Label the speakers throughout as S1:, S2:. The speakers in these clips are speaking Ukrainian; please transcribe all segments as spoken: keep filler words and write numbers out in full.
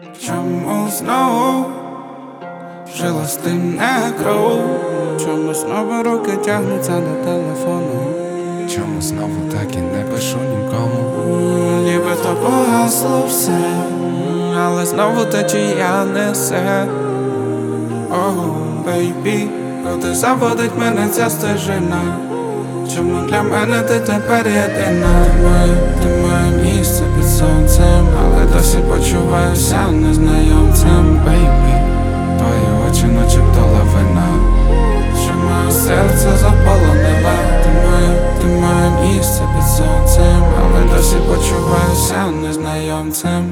S1: Чому знову жила з тим не кров? Чому знову руки тягнуться до телефону?
S2: Чому знову так і не пишу нікому?
S1: Нібито погасло все, але знову течія несе. О, бейбі, куди заводить мене ця стежина? Чому для мене ти тепер єдина? Ти моє, ти моє місце під сонцем, але досі почуваюся незнайомцем. Бейбі, твої очі начебто лавина, що моє серце заполонила. Ти моє, ти моє місце під сонцем, але досі почуваюся незнайомцем.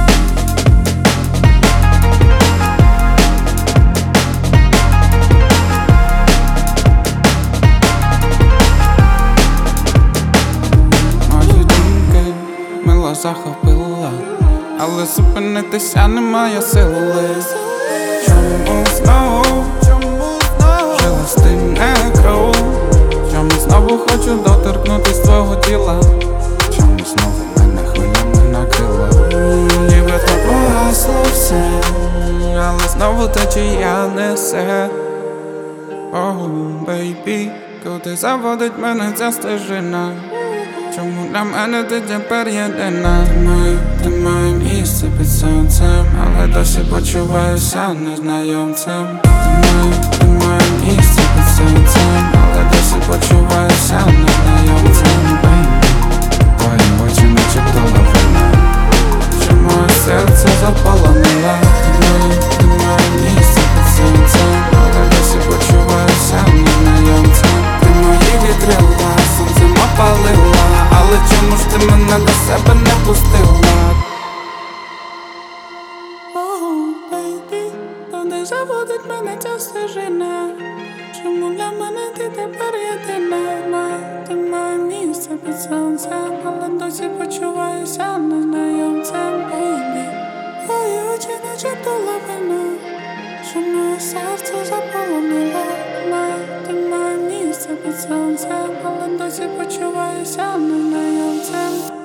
S1: Захопила, але зупинитися немає сили. Чому знову жила з тим не кров? Чому знову хочу доторкнутись твого тіла?
S2: Чому знову мене хвилями накрила?
S1: Нібито погасло все, але знову течія несе. О, бейбі, куди заводить мене ця стежина? Чому для мене ти тепер єдина? Ти моє, ти моє місце під сонцем, але досі почуваюся незнайомцем. Ти моє, ти моє місце під сонцем, але досі почуваюся незнайомцем.
S2: Твої очі начебто лавина,
S1: що моє серце заполонила. Ти моє, ти моє місце під сонцем, але досі почуваюся незнайомцем. Ти мої вітрила, сонцем опалила, але чому ж ти мене до себе не пустила? Оу, бейбі, куди заводить мене ця стежина? Чому для мене ти тепер єдина? Ти моє місце під сонцем, але досі почуваюся незнайомцем. Бейбі, твої очі начебто лавина, що моє серце заполонило. Ти моє місце під сонцем, але досі почуваюся незнайомцем.